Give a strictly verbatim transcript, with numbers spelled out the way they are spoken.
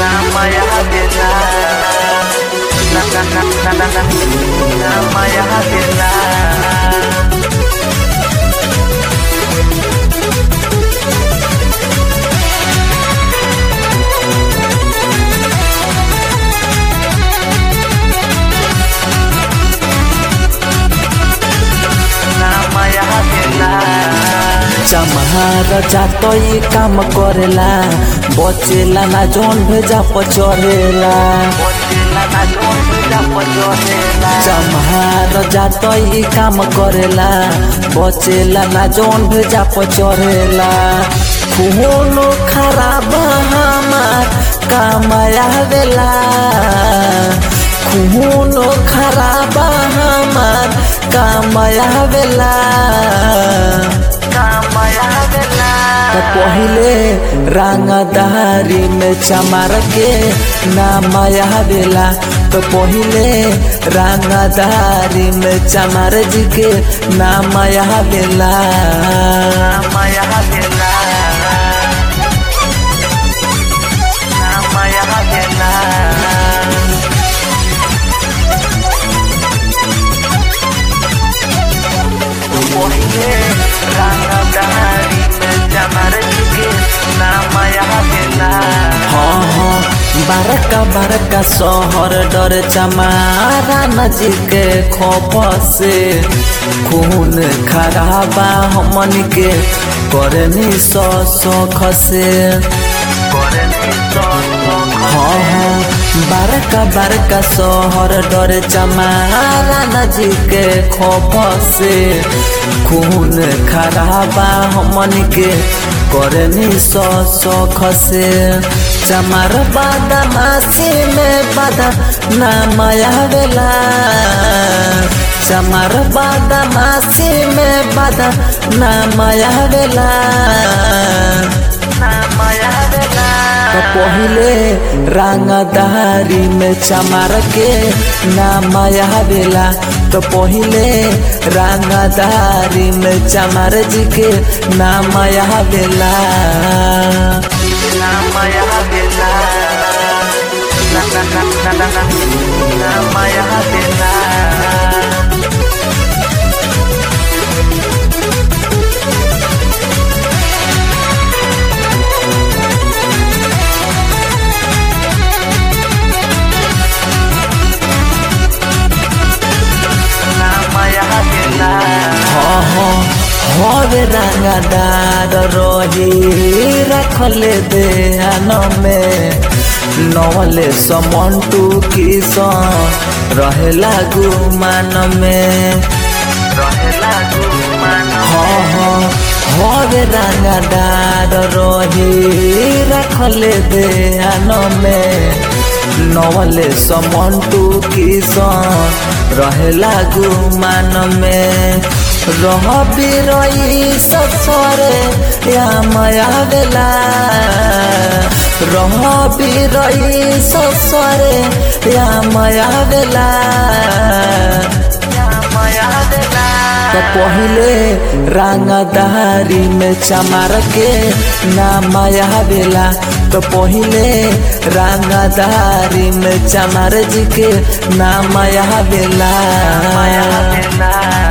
namanya Hadila, namanya Hadila. चमहार जातई काम करेला बचेला ना जोन भेजा पचरेला चमहार जातई काम करेला बचेला ना जोन भेजा पचरेला खूनो खराब हमार कामया देला खूनो खराब हमार कामया देला पहिले रंगदारी में चमार के नामया बेला तो पहिले रंगदारी में चमार जी के नामया बेला namanya Hadila, namanya Hadila. Pokoknya rangkadari mencamar juga namanya Hadila. हाँ हाँ बड़का बड़का शहर डर चमारा नजीक खौफ से खून खराबा हमन के करनी सौ सौख से हाँ हाँ बड़का बड़का शहर डर चमारा नजीक खौफ से खून खराबा हमन के करनी सौ सौख से चमार बदमाशी में बदा नामया बेला चमार बदमाशी में बदा नामया बेला namanya Hadila. तो पहिले रंगदारी में चमार के नामया बेला तो पहिले रंगदारी में चमार जी के नामया बेला namanya Hadila, namanya Hadila. namanya Hadila. हाँ हाँ हवे रंगदार रही रखले देहान में नवले समंटू किसन रहेला गुमान में Rohela Guman, हाँ हाँ हवे रंगदार रही रखले देहान में नवले समंटू किसन रहेला गुमान में रह बिरई ससरे या माया देला रह बिरई ससरे या माया देला namanya Hadila. तो पहिले रंगदारी में चमार के नामया बेला तो पहिले रंगदारी में चमार जी के नामया बेला namanya Hadila.